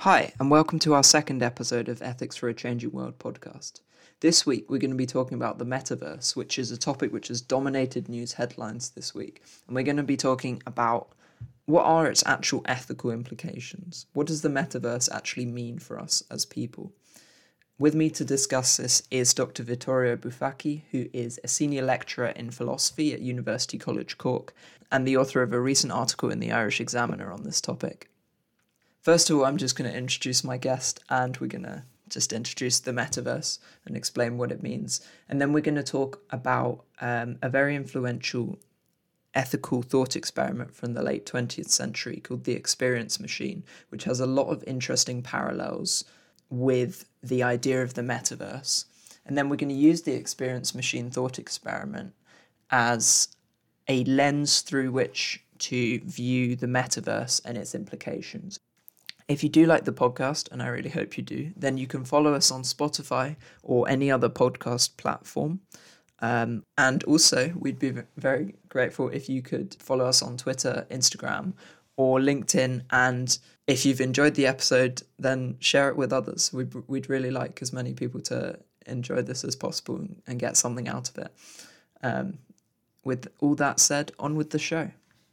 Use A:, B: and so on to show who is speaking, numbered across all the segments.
A: Hi, and welcome to our second episode of Ethics for a Changing World podcast. This week, we're going to be talking about the metaverse, which is a topic which has dominated news headlines this week. And we're going to be talking about what are its actual ethical implications. What does the metaverse actually mean for us as people? With me to discuss this is Dr. Vittorio Bufacchi, who is a senior lecturer in philosophy at University College Cork and the author of a recent article in the Irish Examiner on this topic. First of all, I'm just going to introduce my guest, and we're going to just introduce the metaverse and explain what it means. And then we're going to talk about a very influential ethical thought experiment from the late 20th century called the experience machine, which has a lot of interesting parallels with the idea of the metaverse. And then we're going to use the experience machine thought experiment as a lens through which to view the metaverse and its implications. If you do like the podcast, and I really hope you do, then you can follow us on Spotify or any other podcast platform. And also, we'd be very grateful if you could follow us on Twitter, Instagram, or LinkedIn. And if you've enjoyed the episode, then share it with others. We'd really like as many people to enjoy this as possible and get something out of it. With all that said, on with the show.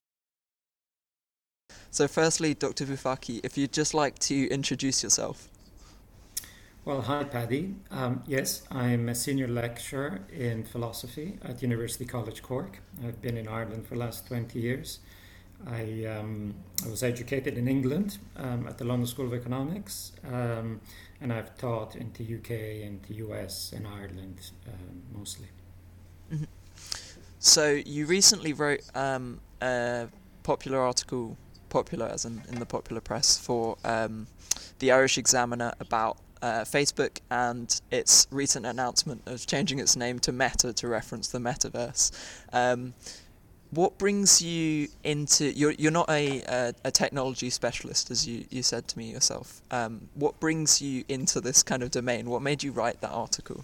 A: So firstly, Dr. Bufacchi, if you'd just like to introduce yourself.
B: Well, hi, Paddy. Yes, I'm a senior lecturer in philosophy at University College Cork. I've been in Ireland for the last 20 years. I was educated in England at the London School of Economics, and I've taught in the UK and the US and Ireland mostly.
A: Mm-hmm. So you recently wrote a popular article, popular as in the popular press, for the Irish Examiner about Facebook and its recent announcement of changing its name to Meta to reference the metaverse. What brings you into... You're not a technology specialist, as you said to me yourself. What brings you into this kind of domain? What made you write that article?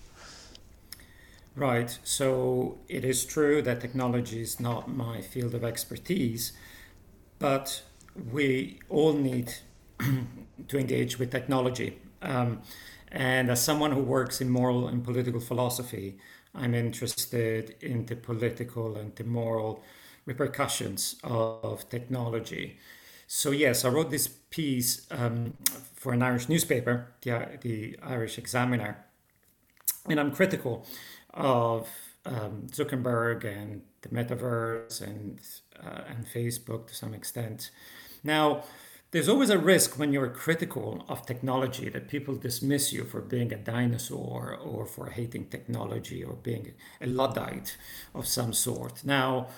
B: Right. So it is true that technology is not my field of expertise, but we all need to engage with technology. And as someone who works in moral and political philosophy, I'm interested in the political and the moral repercussions of technology. So yes, I wrote this piece for an Irish newspaper, the Irish Examiner, and I'm critical of Zuckerberg and the metaverse and Facebook to some extent. Now, there's always a risk when you're critical of technology that people dismiss you for being a dinosaur or for hating technology or being a Luddite of some sort. Now,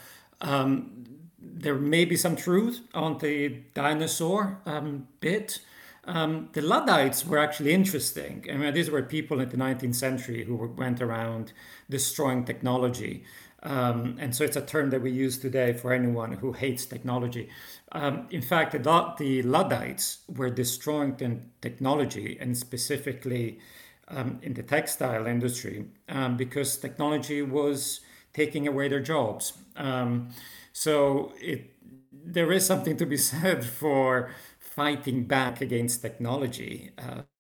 B: there may be some truth on the dinosaur bit. The Luddites were actually interesting. I mean, these were people in the 19th century who went around destroying technology. And so it's a term that we use today for anyone who hates technology. In fact, the Luddites were destroying technology, and specifically in the textile industry, because technology was taking away their jobs. So there is something to be said for fighting back against technology.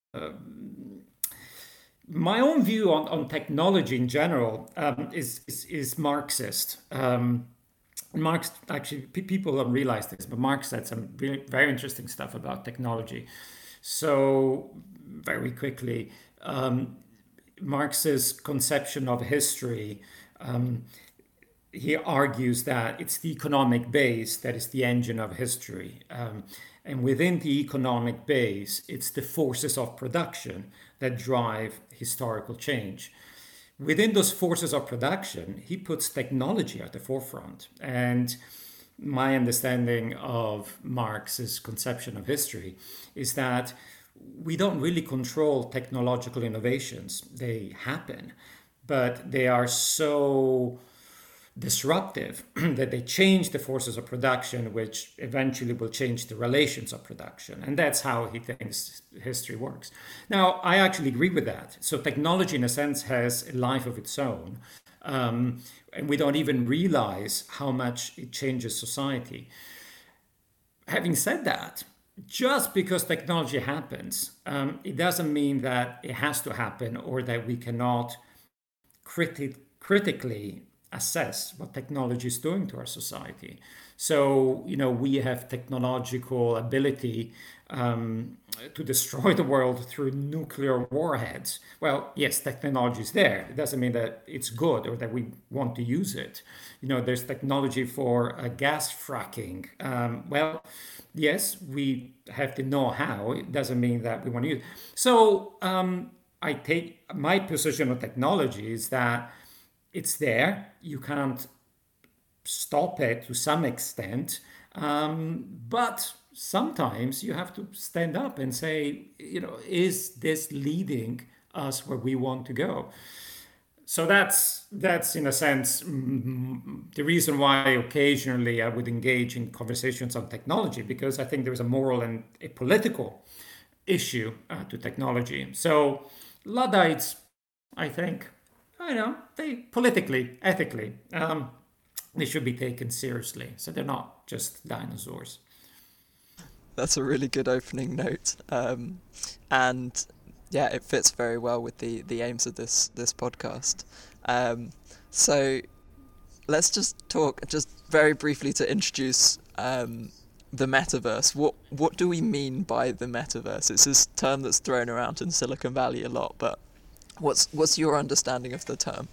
B: My own view on technology in general is Marxist. Marx, actually, people don't realize this, but Marx said some really, very interesting stuff about technology. So, very quickly, Marx's conception of history, he argues that it's the economic base that is the engine of history. And within the economic base, it's the forces of production that drive historical change. Within those forces of production, he puts technology at the forefront. And my understanding of Marx's conception of history is that we don't really control technological innovations. They happen, but they are so disruptive that they change the forces of production, which eventually will change the relations of production. And that's how he thinks history works. Now, I actually agree with that. So technology, in a sense, has a life of its own. And we don't even realize how much it changes society. Having said that, just because technology happens, it doesn't mean that it has to happen or that we cannot critically assess what technology is doing to our society. So, we have technological ability to destroy the world through nuclear warheads. Well, yes, technology is there. It doesn't mean that it's good or that we want to use it. There's technology for gas fracking. Well, yes, we have the know-how. It doesn't mean that we want to use it. So, I take my position on technology is that it's there. You can't stop it to some extent, but sometimes you have to stand up and say, is this leading us where we want to go? So that's in a sense the reason why occasionally I would engage in conversations on technology, because I think there's a moral and a political issue to technology. So Luddites, I think, they politically, ethically, they should be taken seriously. So they're not just dinosaurs.
A: That's a really good opening note. And yeah, it fits very well with the aims of this podcast. So let's just talk just very briefly to introduce the metaverse. What do we mean by the metaverse? It's this term that's thrown around in Silicon Valley a lot, but what's your understanding of the term?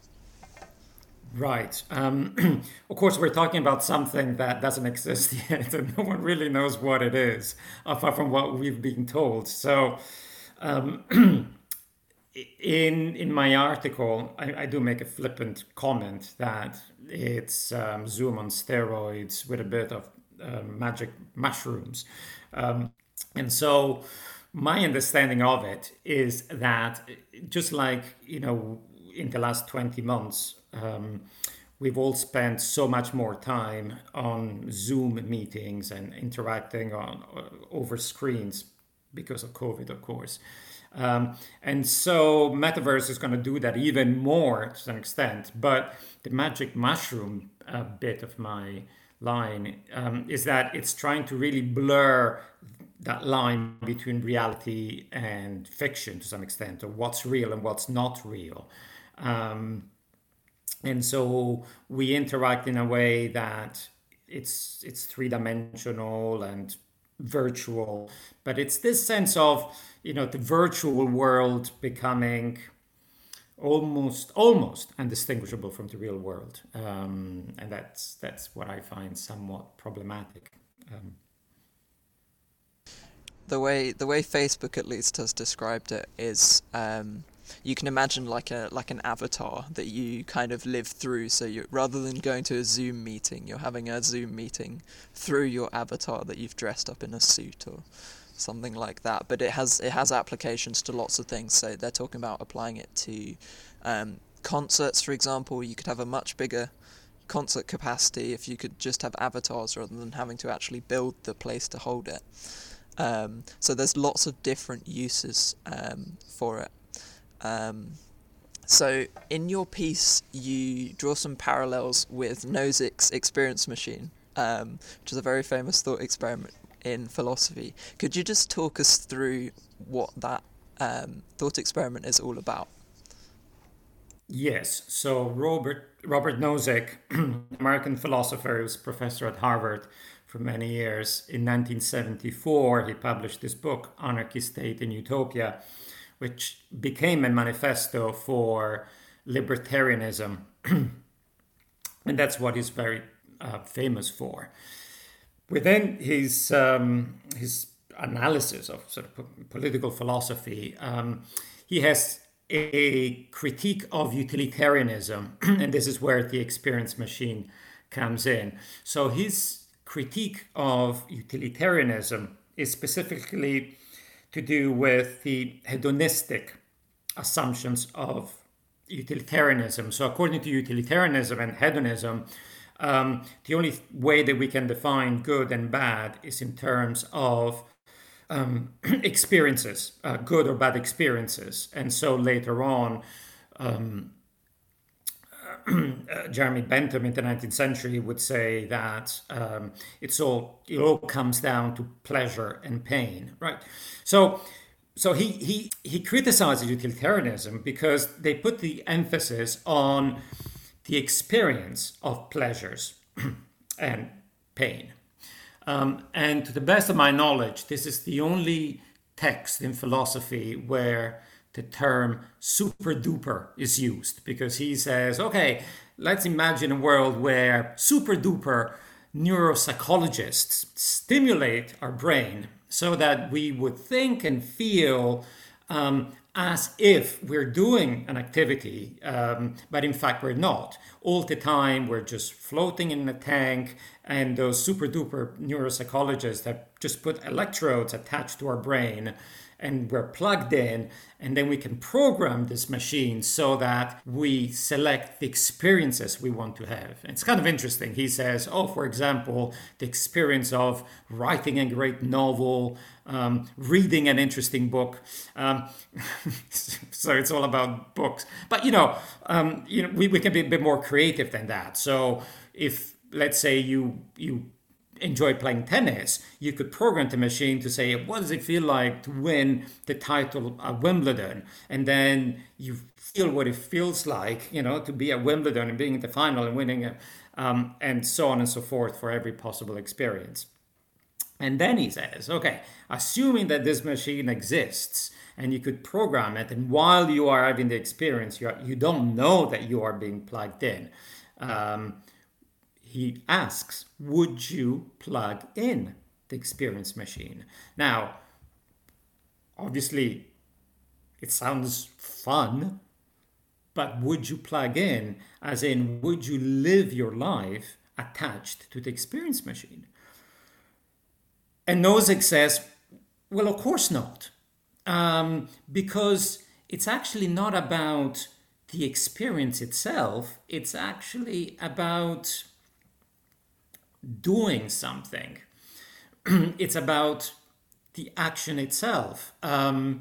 B: Right. Of course, we're talking about something that doesn't exist yet, and no one really knows what it is, apart from what we've been told. So, um, in my article, I do make a flippant comment that it's Zoom on steroids with a bit of magic mushrooms. And so my understanding of it is that just like, in the last 20 months, we've all spent so much more time on Zoom meetings and interacting on over screens because of COVID, of course. And so Metaverse is going to do that even more to some extent. But the magic mushroom bit of my line is that it's trying to really blur that line between reality and fiction to some extent, or what's real and what's not real. And so we interact in a way that it's three-dimensional and virtual, but it's this sense of the virtual world becoming almost undistinguishable from the real world, and that's what I find somewhat problematic.
A: The way Facebook at least has described it is you can imagine like an avatar that you kind of live through. So you, rather than going to a Zoom meeting, you're having a Zoom meeting through your avatar that you've dressed up in a suit or something like that. But it has applications to lots of things. So they're talking about applying it to concerts, for example. You could have a much bigger concert capacity if you could just have avatars rather than having to actually build the place to hold it. So there's lots of different uses for it. So in your piece, you draw some parallels with Nozick's experience machine, which is a very famous thought experiment in philosophy. Could you just talk us through what that thought experiment is all about?
B: Yes. So Robert Nozick, American philosopher, who was professor at Harvard for many years. In 1974, he published this book, Anarchy, State, and Utopia, which became a manifesto for libertarianism, and that's what he's very famous for. Within his analysis of sort of political philosophy, he has a critique of utilitarianism, and this is where the experience machine comes in. So his critique of utilitarianism is specifically to do with the hedonistic assumptions of utilitarianism. So according to utilitarianism and hedonism, the only way that we can define good and bad is in terms of experiences, good or bad experiences. And so later on, Jeremy Bentham in the 19th century would say that it all comes down to pleasure and pain, right? So he criticizes utilitarianism because they put the emphasis on the experience of pleasures and pain. And to the best of my knowledge, this is the only text in philosophy where the term super duper is used, because he says, okay, let's imagine a world where super duper neuropsychologists stimulate our brain so that we would think and feel as if we're doing an activity, but in fact we're not. All the time we're just floating in a tank, and those super duper neuropsychologists have just put electrodes attached to our brain and we're plugged in, and then we can program this machine so that we select the experiences we want to have. And it's kind of interesting. He says, oh, for example, the experience of writing a great novel, reading an interesting book. So it's all about books. But, we can be a bit more creative than that. So if, let's say, you enjoy playing tennis, you could program the machine to say, what does it feel like to win the title at Wimbledon? And then you feel what it feels like, to be at Wimbledon and being in the final and winning it, and so on and so forth for every possible experience. And then he says, okay, assuming that this machine exists and you could program it, and while you are having the experience, you don't know that you are being plugged in. He asks, would you plug in the experience machine? Now, obviously, it sounds fun, but would you plug in, as in, would you live your life attached to the experience machine? And Nozick says, well, of course not. Because it's actually not about the experience itself. It's actually about doing something. It's about the action itself. And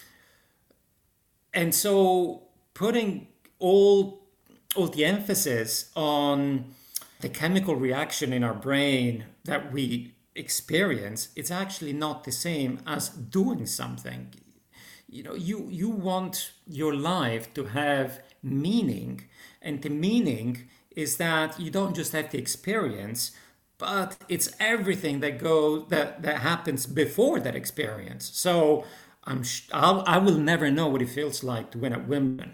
B: so putting all the emphasis on the chemical reaction in our brain that we experience, it's actually not the same as doing something. You want your life to have meaning, and the meaning is that you don't just have the experience, but it's everything that happens before that experience. So I will never know what it feels like to win at Wimbledon,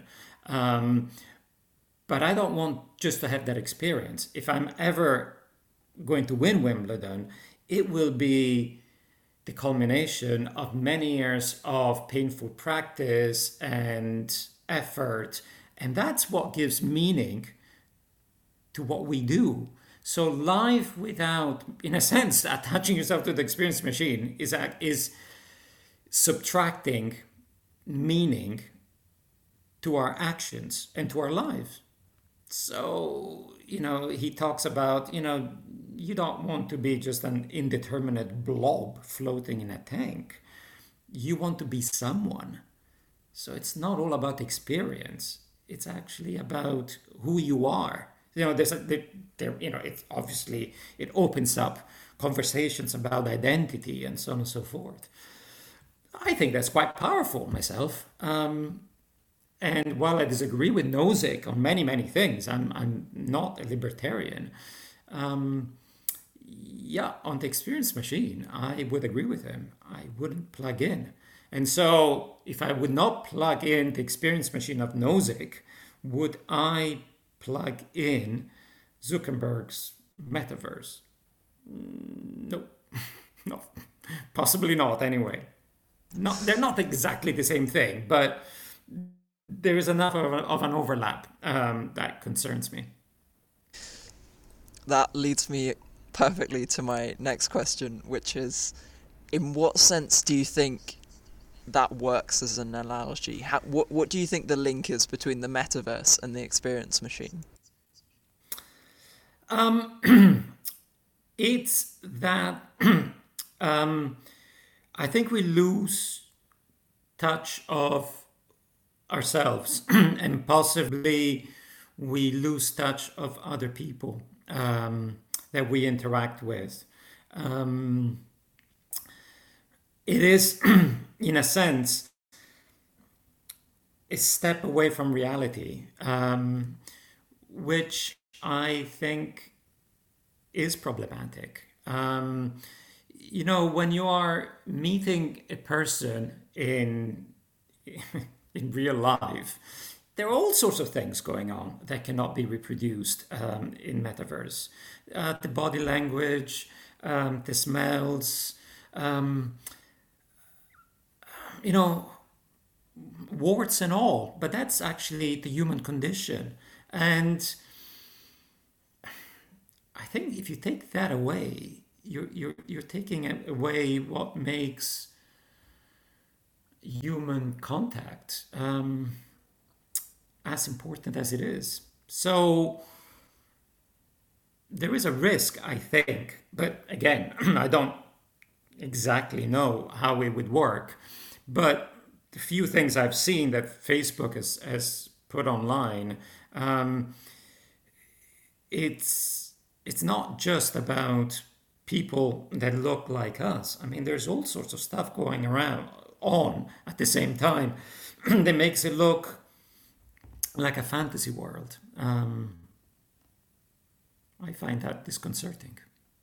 B: but I don't want just to have that experience. If I'm ever going to win Wimbledon, it will be the culmination of many years of painful practice and effort, and that's what gives meaning to what we do. So life without, in a sense, attaching yourself to the experience machine is subtracting meaning to our actions and to our lives. So, he talks about, you don't want to be just an indeterminate blob floating in a tank. You want to be someone. So it's not all about experience. It's actually about who you are. It's obviously, it opens up conversations about identity and so on and so forth. I think that's quite powerful myself. And while I disagree with Nozick on many, many things, I'm not a libertarian. On the experience machine, I would agree with him. I wouldn't plug in. And so if I would not plug in the experience machine of Nozick, would I plug in Zuckerberg's metaverse? No, no, possibly not anyway. They're not exactly the same thing, but there is enough of an overlap that concerns me.
A: That leads me perfectly to my next question, which is, in what sense do you think that works as an analogy? What do you think the link is between the metaverse and the experience machine?
B: It's that I think we lose touch of ourselves and possibly we lose touch of other people that we interact with. Um, it is, in a sense, a step away from reality, which I think is problematic. When you are meeting a person in real life, there are all sorts of things going on that cannot be reproduced in metaverse. The body language, the smells, um, you know, warts and all. But that's actually the human condition. And I think if you take that away, you're taking away what makes human contact as important as it is. So there is a risk, I think, but again, I don't exactly know how it would work. But the few things I've seen that Facebook has put online, um, it's not just about people that look like us. I mean, there's all sorts of stuff going around on at the same time that makes it look like a fantasy world. I find that disconcerting.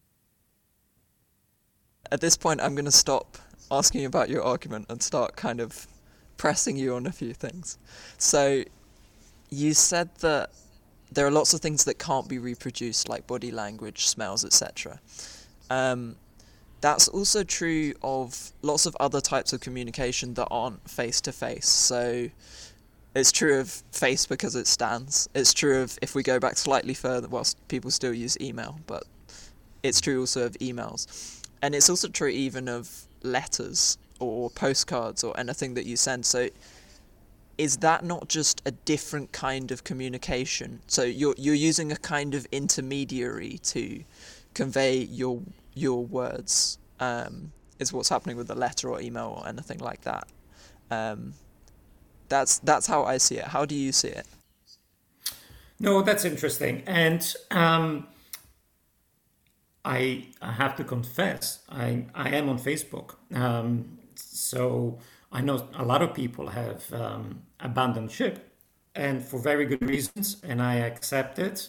A: At this point, I'm going to stop asking about your argument and start kind of pressing you on a few things. So, you said that there are lots of things that can't be reproduced, like body language, smells, etc. That's also true of lots of other types of communication that aren't face-to-face. So it's true of Facebook as it stands. It's true of, if we go back slightly further, whilst people still use email, but it's true also of emails. And it's also true even of letters or postcards or anything that you send. So is that not just a different kind of communication? So you're using a kind of intermediary to convey your words, is what's happening with a letter or email or anything like that. That's how I see it. How do you see it?
B: No, that's interesting. And I have to confess, I am on Facebook. So I know a lot of people have abandoned ship, and for very good reasons, and I accept it.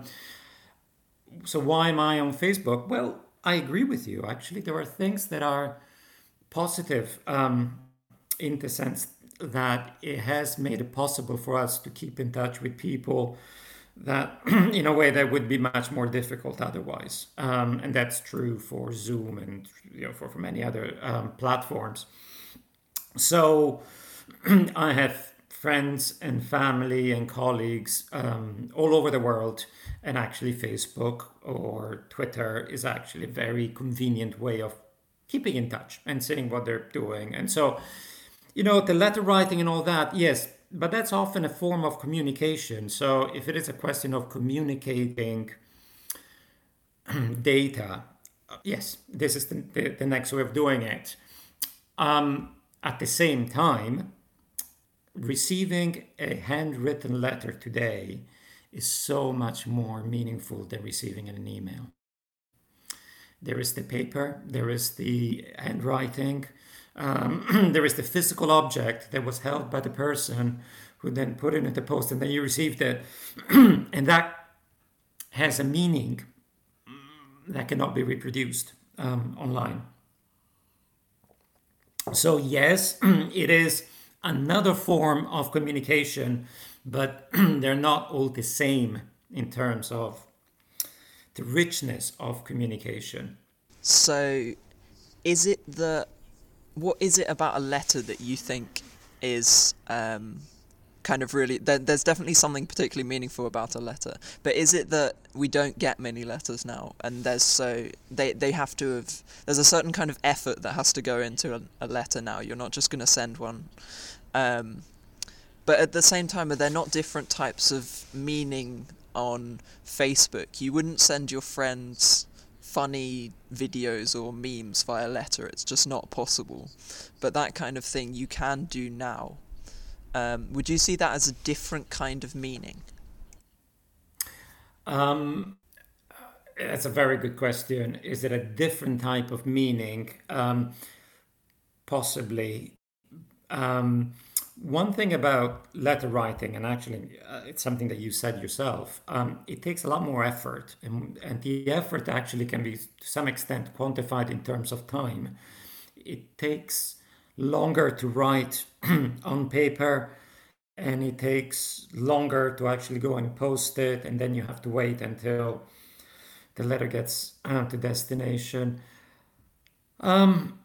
B: So why am I on Facebook? Well, I agree with you. Actually, there are things that are positive, in the sense that it has made it possible for us to keep in touch with people that in a way that would be much more difficult otherwise. And that's true for Zoom and for many other platforms. So I have friends and family and colleagues all over the world, and actually Facebook or Twitter is actually a very convenient way of keeping in touch and seeing what they're doing. And so, the letter writing and all that, yes, but that's often a form of communication. So if it is a question of communicating data, yes, this is the next way of doing it. At the same time, receiving a handwritten letter today is so much more meaningful than receiving an email. There is the paper, there is the handwriting, there is the physical object that was held by the person who then put it in the post, and then you received it. And that has a meaning that cannot be reproduced online. So yes, it is another form of communication, but they're not all the same in terms of the richness of communication.
A: So what is it about a letter that you think is kind of really, there's definitely something particularly meaningful about a letter, but is it that we don't get many letters now, and they have to have, there's a certain kind of effort that has to go into a letter now? You're not just going to send one, but at the same time, are there not different types of meaning on Facebook? You wouldn't send your friends funny videos or memes via letter, it's just not possible, but that kind of thing you can do now. Would you see that as a different kind of meaning?
B: Um, that's a very good question. Is it a different type of meaning? Possibly. Um, One thing about letter writing, and actually it's something that you said yourself, it takes a lot more effort, and the effort actually can be to some extent quantified in terms of time. It takes longer to write on paper, and it takes longer to actually go and post it, and then you have to wait until the letter gets to destination. Um,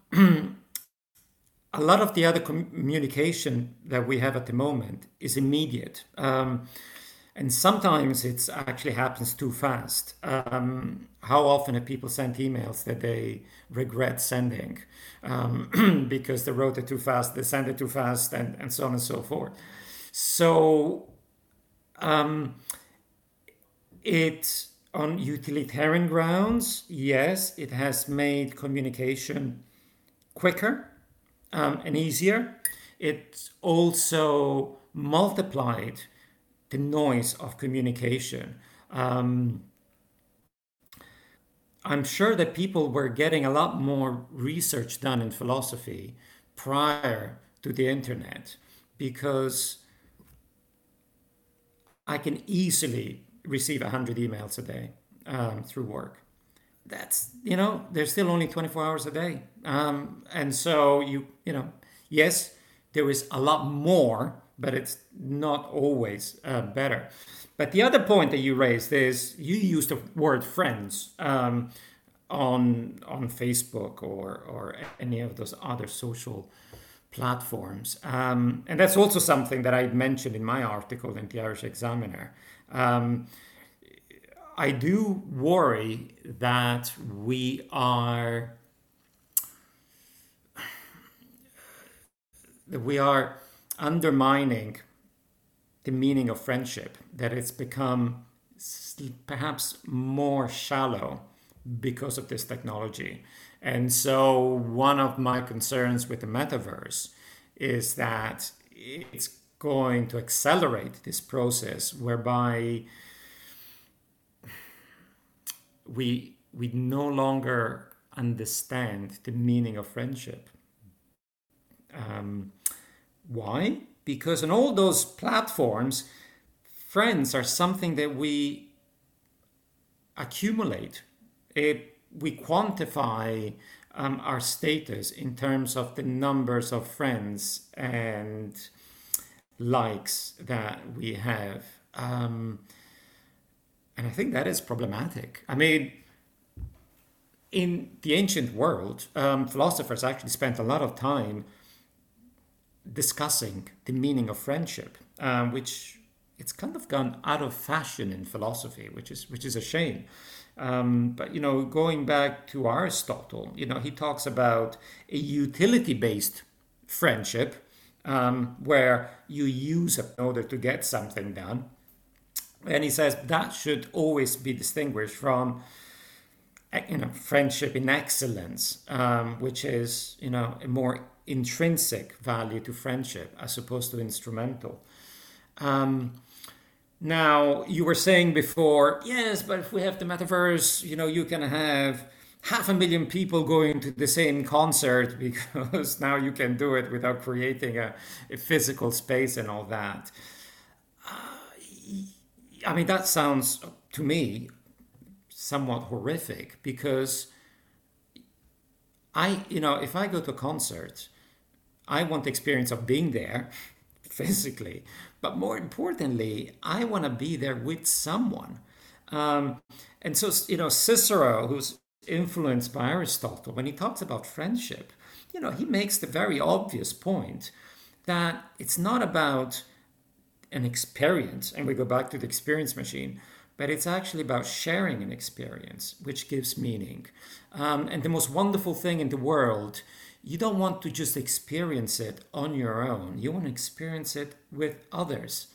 B: a lot of the other communication that we have at the moment is immediate. And sometimes it actually happens too fast. How often have people sent emails that they regret sending because they wrote it too fast, they sent it too fast, and so on and so forth. So it, on utilitarian grounds, yes, it has made communication quicker and easier. It also multiplied the noise of communication. Um, I'm sure that people were getting a lot more research done in philosophy prior to the internet because I can easily receive 100 emails a day through work. That's, there's still only 24 hours a day. And so yes, there is a lot more, but it's not always better. But the other point that you raised is you used the word friends on Facebook or any of those other social platforms. And that's also something that I mentioned in my article in the Irish Examiner. I do worry that we are undermining the meaning of friendship, that it's become perhaps more shallow because of this technology. And so one of my concerns with the metaverse is that it's going to accelerate this process whereby we no longer understand the meaning of friendship. Why? Because on all those platforms, friends are something that we accumulate. We quantify our status in terms of the numbers of friends and likes that we have. And I think that is problematic. I mean, in the ancient world, philosophers actually spent a lot of time discussing the meaning of friendship, which it's kind of gone out of fashion in philosophy, which is a shame. But going back to Aristotle, he talks about a utility-based friendship, where you use it in order to get something done, and he says that should always be distinguished from friendship in excellence, which is a more intrinsic value to friendship as opposed to instrumental. Now, you were saying before, yes, but if we have the metaverse, you can have 500,000 people going to the same concert because now you can do it without creating a physical space and all that. I mean, that sounds to me somewhat horrific because if I go to a concert, I want the experience of being there physically, but more importantly, I want to be there with someone. And so, Cicero, who's influenced by Aristotle, when he talks about friendship, he makes the very obvious point that it's not about an experience, and we go back to the experience machine, but it's actually about sharing an experience, which gives meaning. And the most wonderful thing in the world, you don't want to just experience it on your own. You want to experience it with others.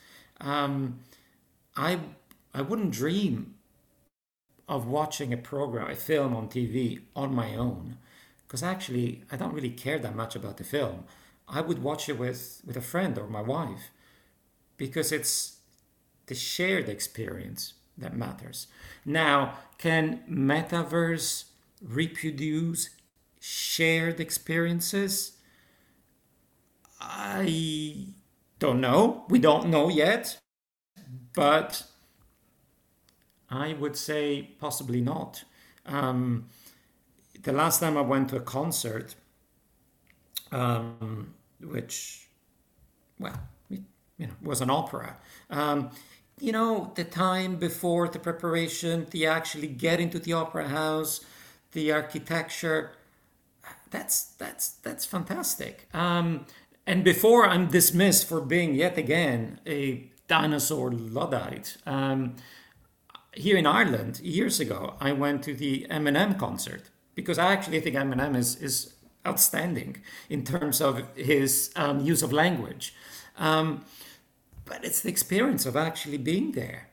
B: I wouldn't dream of watching a film on TV on my own, because actually I don't really care that much about the film. I would watch it with a friend or my wife, because it's the shared experience that matters. Now, can metaverse reproduce shared experiences? I don't know. We don't know yet, but I would say possibly not. Um, the last time I went to a concert, which, well, was an opera. The time before the preparation, the actually get into the opera house, the architecture, that's fantastic. And before I'm dismissed for being yet again a dinosaur Luddite, here in Ireland years ago, I went to the Eminem concert because I actually think Eminem is outstanding in terms of his use of language. But it's the experience of actually being there.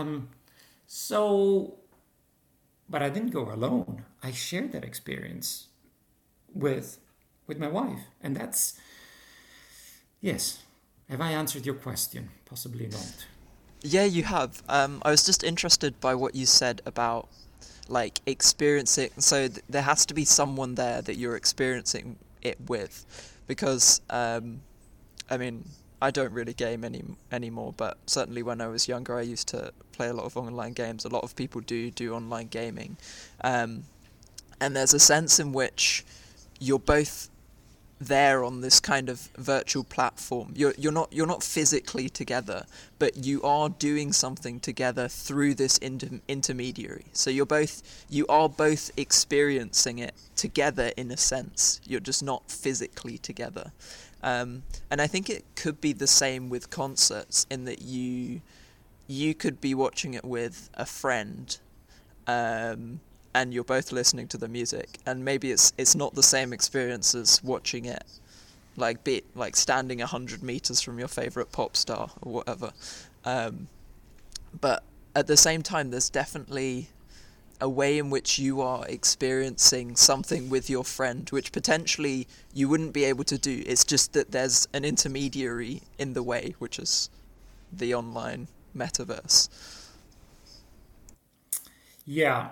B: So, but I didn't go alone. I shared that experience with with my wife, and that's yes. Have I answered your question? Possibly not.
A: Yeah, you have. I was just interested by what you said about like experiencing. So there has to be someone there that you're experiencing it with, because I mean, I don't really game anymore, but certainly when I was younger, I used to play a lot of online games. A lot of people do online gaming, um, and there's a sense in which you're both there on this kind of virtual platform. You're not physically together, but you are doing something together through this intermediary. So you are both experiencing it together in a sense. You're just not physically together. And I think it could be the same with concerts in that you could be watching it with a friend, and you're both listening to the music, and maybe it's not the same experience as watching it like standing 100 meters from your favorite pop star or whatever. Um, but at the same time, there's definitely a way in which you are experiencing something with your friend, which potentially you wouldn't be able to do. It's just that there's an intermediary in the way, which is the online metaverse.
B: Yeah.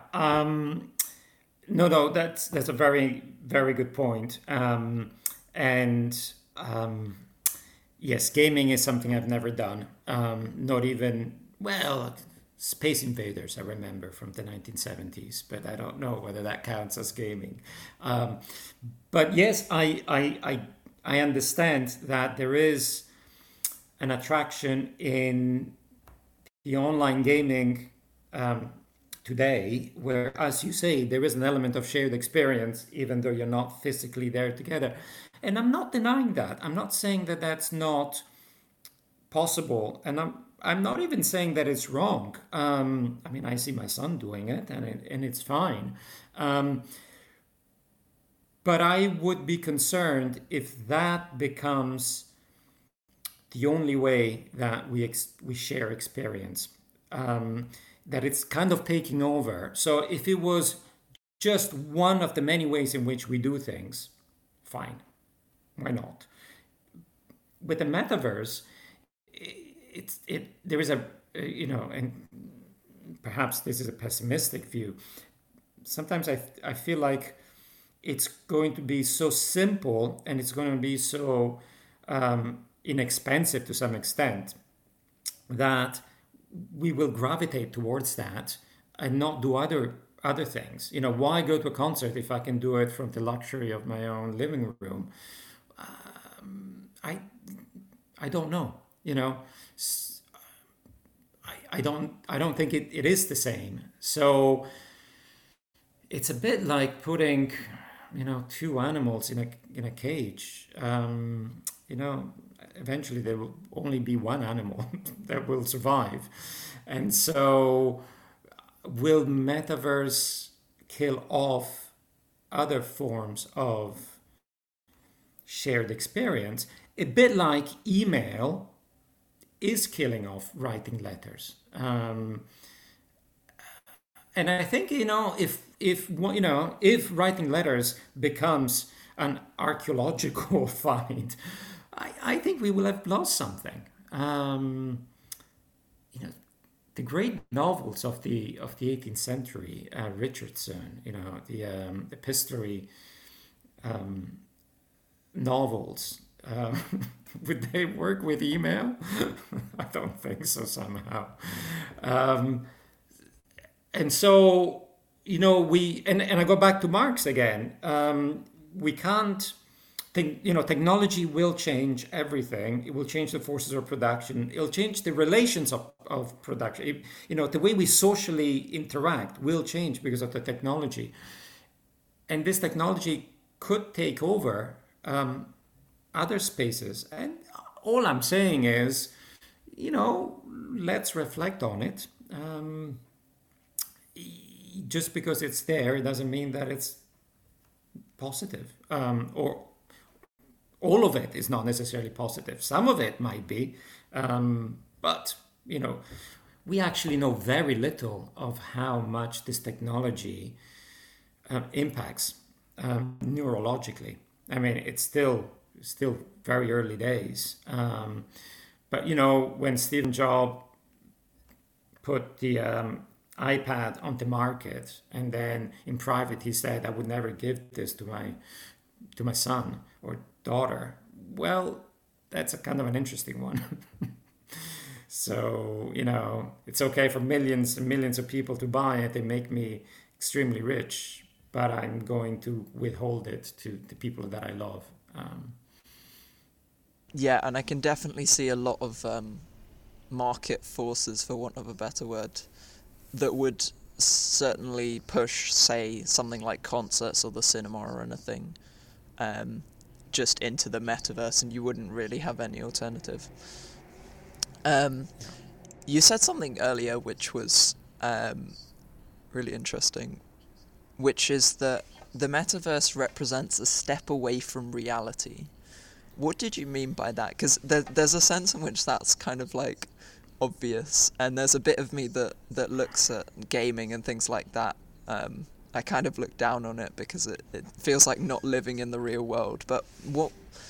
B: No, that's a very very good point. And yes, gaming is something I've never done. Not even, well, Space Invaders I remember from the 1970s, but I don't know whether that counts as gaming. Um, but yes, I understand that there is an attraction in the online gaming um, today, where, as you say, there is an element of shared experience, even though you're not physically there together. And I'm not denying that. I'm not saying that that's not possible, and I'm not even saying that it's wrong. I mean, I see my son doing it, and it's fine. Um, but I would be concerned if that becomes the only way that we share experience. Um, that it's kind of taking over. So if it was just one of the many ways in which we do things, fine, why not? With the metaverse, it there is and perhaps this is a pessimistic view. Sometimes I feel like it's going to be so simple and it's going to be so inexpensive to some extent that we will gravitate towards that and not do other things. Why go to a concert if I can do it from the luxury of my own living room? I I don't know. You know, I don't think it is the same. So it's a bit like putting two animals in a cage. Eventually there will only be one animal that will survive. And so will metaverse kill off other forms of shared experience? A bit like email is killing off writing letters. And I think if writing letters becomes an archaeological find, I think we will have lost something. Um, you know, the great novels of the 18th century, Richardson, the epistolary novels, would they work with email? I don't think so somehow. Um, and so, and I go back to Marx again. We can't think, technology will change everything. It will change the forces of production. It'll change the relations of production. The way we socially interact will change because of the technology. And this technology could take over other spaces. And all I'm saying is, let's reflect on it. Just because it's there, it doesn't mean that it's positive, or all of it is not necessarily positive. Some of it might be, but we actually know very little of how much this technology impacts neurologically. I mean, it's still very early days. But when Stephen Jobs put the iPad on the market, and then in private he said, "I would never give this to my son or daughter." Well, that's a kind of an interesting one. So it's okay for millions and millions of people to buy it. They make me extremely rich, but I'm going to withhold it to the people that I love.
A: Yeah, and I can definitely see a lot of market forces, for want of a better word, that would certainly push, say, something like concerts or the cinema or anything, just into the metaverse, and you wouldn't really have any alternative. You said something earlier which was really interesting, which is that the metaverse represents a step away from reality. What did you mean by that? Because there's a sense in which that's kind of like obvious, and there's a bit of me that looks at gaming and things like that. I kind of look down on it because it feels like not living in the real world. But what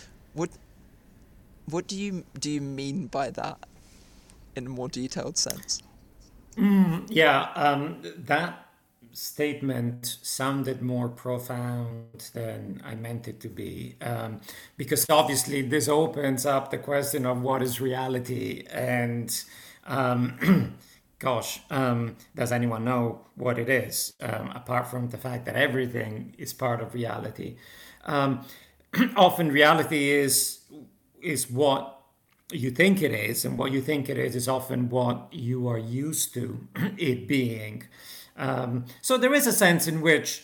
A: do you mean by that in a more detailed sense?
B: Yeah, that statement sounded more profound than I meant it to be, because obviously this opens up the question of what is reality, and gosh, does anyone know what it is, apart from the fact that everything is part of reality? Um, Often reality is what you think it is, and what you think it is often what you are used to it being. So there is a sense in which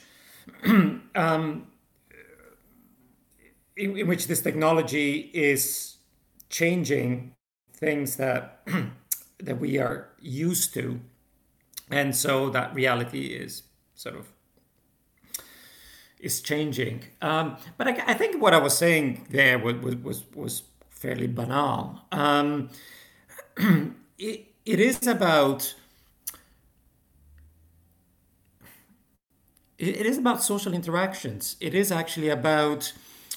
B: in which this technology is changing things that that we are used to, and so that reality is sort of is changing. But I think what I was saying there was fairly banal. It is about social interactions. It is actually about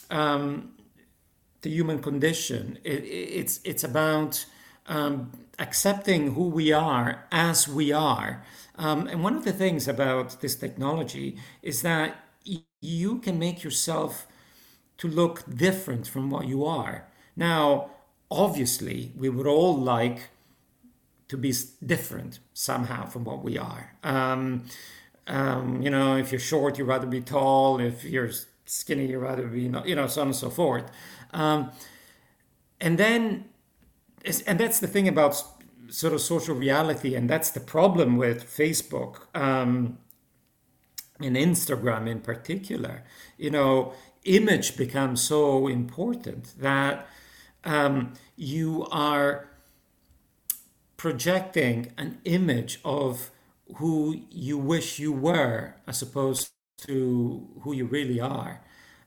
B: the human condition. It's about accepting who we are as we are. And one of the things about this technology is that you can make yourself to look different from what you are. Now, obviously, we would all like to be different somehow from what we are. If you're short, you'd rather be tall. If you're skinny, you'd rather be, so on and so forth. And then, and that's the thing about sort of social reality, and that's the problem with Facebook and Instagram in particular. Image becomes so important that you are projecting an image of who you wish you were as opposed to who you really are.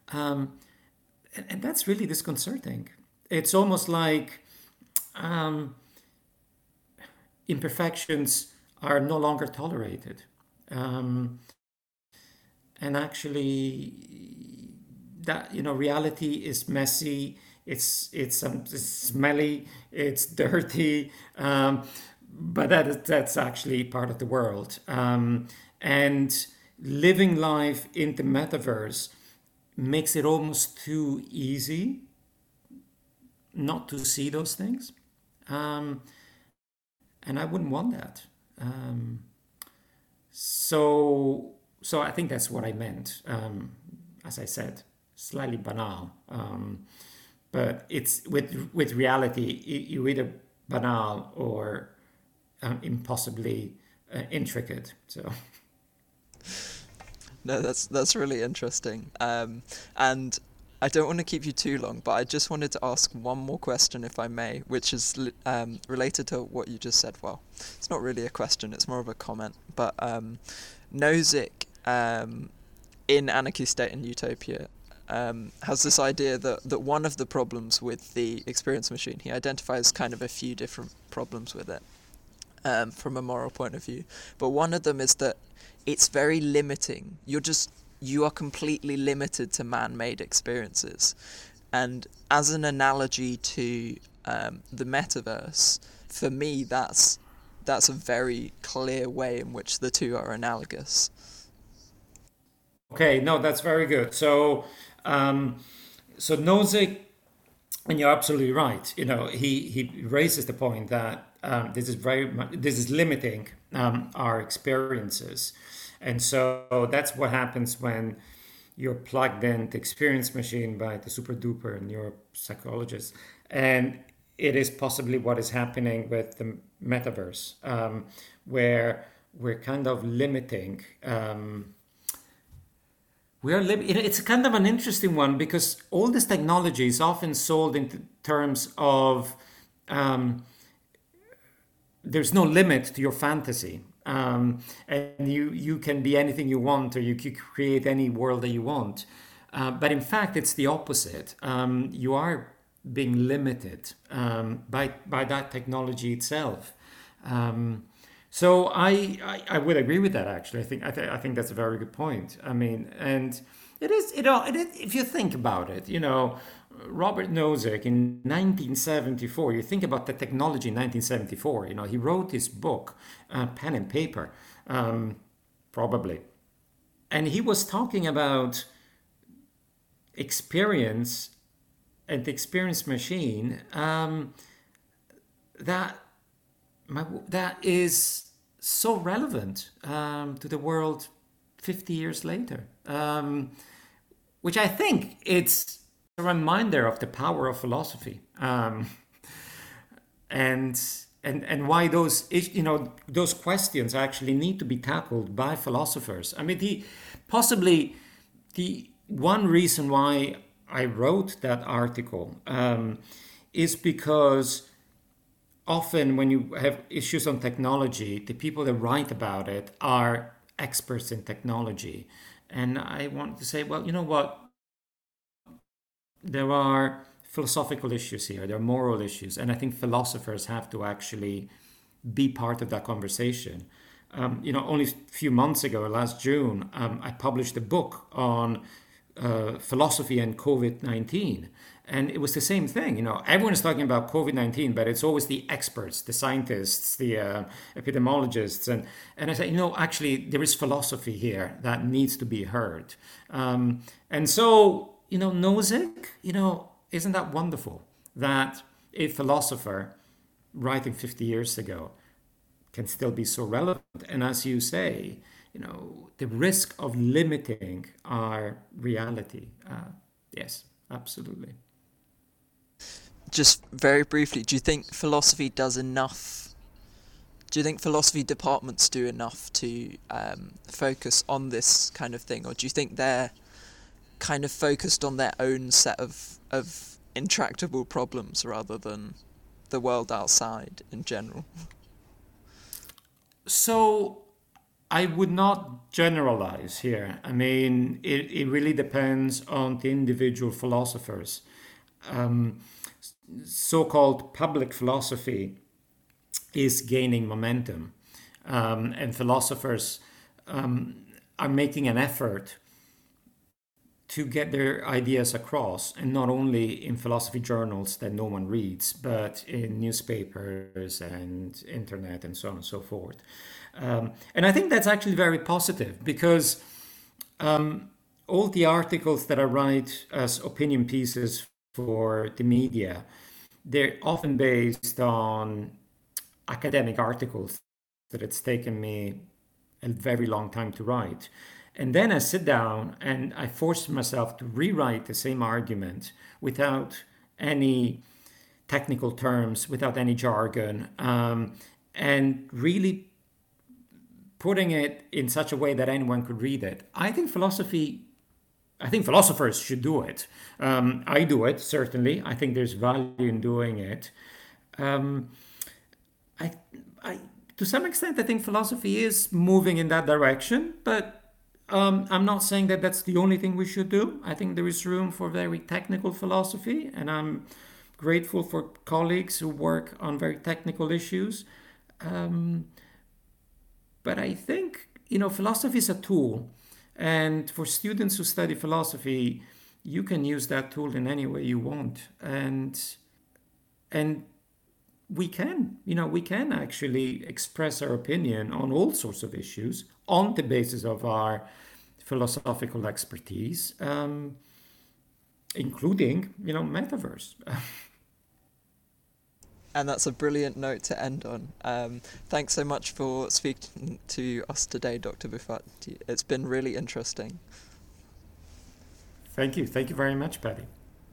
B: And that's really disconcerting. It's almost like imperfections are no longer tolerated. And actually, that reality is messy. It's smelly. It's dirty. but that's actually part of the world. And living life in the metaverse makes it almost too easy not to see those things. Um, and I wouldn't want that. Um, so I think that's what I meant. As I said, slightly banal, but it's with reality. You either banal or impossibly intricate. So
A: No, that's really interesting. And I don't want to keep you too long, but I just wanted to ask one more question, if I may, which is related to what you just said. Well, it's not really a question; it's more of a comment. But Nozick, in Anarchy State and Utopia, has this idea that one of the problems with the experience machine, he identifies kind of a few different problems with it, from a moral point of view. But one of them is that it's very limiting. You are completely limited to man-made experiences. And as an analogy to the metaverse, for me, that's a very clear way in which the two are analogous.
B: okay, no, that's very good. So Nozick, and you're absolutely right. You know, he raises the point that this is limiting our experiences, and so that's what happens when you're plugged in the experience machine by the super duper neuropsychologist, and it is possibly what is happening with the metaverse, where we're kind of limiting. It's kind of an interesting one because all this technology is often sold in terms of there's no limit to your fantasy. And you can be anything you want, or you can create any world that you want. But in fact, it's the opposite. You are being limited by that technology itself. So I would agree with that actually. I think that's a very good point. I mean, and it is if you think about it, you know, Robert Nozick in 1974. You think about the technology in 1974. You know, he wrote his book, pen and paper, probably, and he was talking about experience and the experience machine that that is so relevant to the world 50 years later, which I think it's a reminder of the power of philosophy, and why those questions actually need to be tackled by philosophers. I mean, possibly the one reason why I wrote that article is because often when you have issues on technology, the people that write about it are experts in technology. And I want to say, well, you know what? There are philosophical issues here, there are moral issues, and I think philosophers have to actually be part of that conversation. Only a few months ago, last June, I published a book on philosophy and COVID-19. And it was the same thing. You know, everyone is talking about COVID-19, but it's always the experts, the scientists, the epidemiologists. And I say, actually, there is philosophy here that needs to be heard. And so, Nozick, isn't that wonderful that a philosopher writing 50 years ago can still be so relevant? And as you say, the risk of limiting our reality. Yes, absolutely.
A: Just very briefly, do you think philosophy does enough? Do you think philosophy departments do enough to focus on this kind of thing? Or do you think they're kind of focused on their own set of intractable problems rather than the world outside in general?
B: So I would not generalize here. I mean, it really depends on the individual philosophers. So-called public philosophy is gaining momentum, and philosophers are making an effort to get their ideas across, and not only in philosophy journals that no one reads, but in newspapers and internet and so on and so forth. And I think that's actually very positive because all the articles that I write as opinion pieces for the media, they're often based on academic articles that it's taken me a very long time to write. And then I sit down and I force myself to rewrite the same argument without any technical terms, without any jargon, and really putting it in such a way that anyone could read it. I think philosophers should do it. I do it, certainly. I think there's value in doing it. Um, I, to some extent, I think philosophy is moving in that direction, but I'm not saying that that's the only thing we should do. I think there is room for very technical philosophy, and I'm grateful for colleagues who work on very technical issues. Um, but I think, philosophy is a tool, and for students who study philosophy, you can use that tool in any way you want, and we can actually express our opinion on all sorts of issues on the basis of our philosophical expertise, including, metaverse.
A: And that's a brilliant note to end on. Thanks so much for speaking to us today, Dr. Buffatti. It's been really interesting.
B: Thank you. Thank you very much, Patty.